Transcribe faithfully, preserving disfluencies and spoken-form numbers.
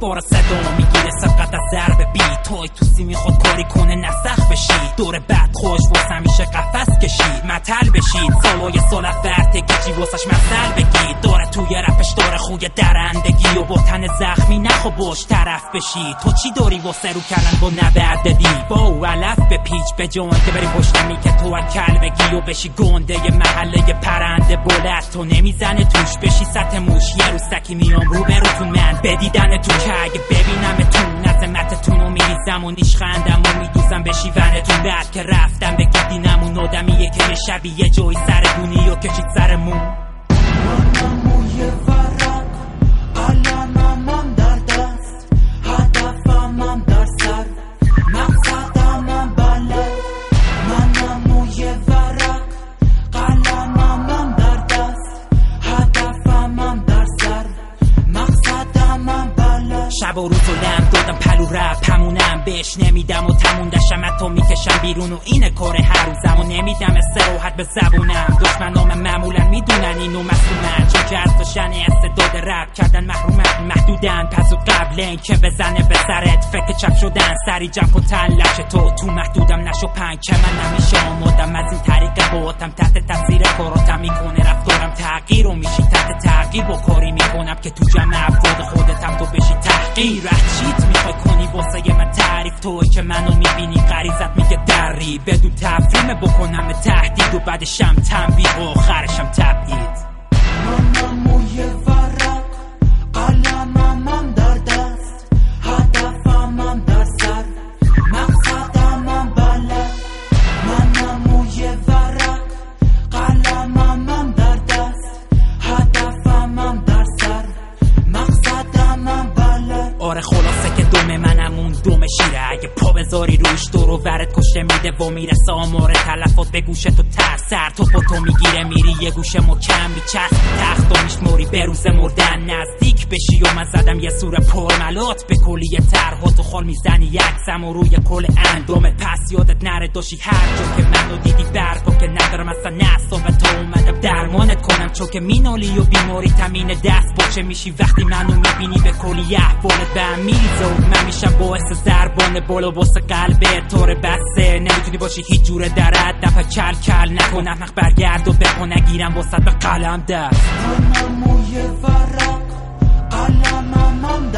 بار صدا میگیره سبقت از ضرب بی توی تو سیمی خود کاری کنه نسخ بشید دور بعد خوش واسه همیشه قفس کشید متل بشید سالای سال فرته گیجی واسش مثل بگید داره توی رفش داره خوی درندگی و با تن زخمی نخو باش طرف بشید تو چی داری واسه رو کردن با نبرد دادی با او علف به پیچ به جان که بری پشتمی که تو کل بگی و بشی گنده ی محله ی پرنده بلد تو نمیزنه توش بشی سطح موش یه روز سکی میام رو بروتون من بدیدن تو که اگه ببینم تون نظمتتون رو میریزم و نیشخندم و میدوزم به شیونتون بعد که رفتم بگی دینم و نادمیه که یه شبی یه جایی سر دونی و کشید سرمون منم موی ورق علمم در دست هدفمم در سر مقصدمم بلد منم موی ورق قلمم در دست هدفمم در سر مقصدمم بلد شب و روز و لم دادم پلو رپ همونم بهش نمیدم و تموندشم حتی میکشم بیرون و اینه کار هر روزم و نمیدم استراحت به زبونم دشمنام معمولا میدونن اینو مسئولن چون که از داشتن استعداد رپ کردن محرومت محدودن پس و قبل این که بزنه به سرت فکر چپ شدن سری جمپ و تلش تو تو محدودم نشو پنگ که من نمیشه آمادم از این طریق باتم تحت تاثیر کاراتم میکنه رفتارم تغییر و میشی تحت تغییر با کاری میکنم که تو جمع افراد خودتم تو بشی تحقیر رفت چیت میخوای کنی واسه من تعریف توی که منو میبینی غریزت میگه دری بدون تفریم بکنم تهدید و بعدشم تنبیه و آخرشم تبعید منم موی ورق قلمم در دست هدفمم در سر مقصدمم بلد منم موی ورق قلمم در دست هدفمم در سر مقصدمم بلد آره خلاصه که دوم منم اون دوم شیره اگه پا بذاری روش دور و ورت کشته میده و میرسه آمار تلفات به گوشه تو تأثیر تو با تو میگیره میری یه گوشه مکم میچست تخت و میشموری به روز مردن نزدیک بشی و من زدم یه سور پرملات به کلی طرح تو خال میزنی یکسم و روی کل اندامت پس یادت نره داشی هر جا که منو دیدی برگا که ندارم اصلا نصاب تا اومدم درمانت کنم چون که مینالی و بیماری تمین دست باچه میشی وقتی منو میبینی به کلی احوالت به هم میریزه و من میشم باعث ضربان بالا واسه قلبت طور بسته نمیتونی باشی هیچ جور درد دفعه کل کل نکن احمق برگرد و بکن نگیرم واسط به قلم دست منم موی ورق قلمم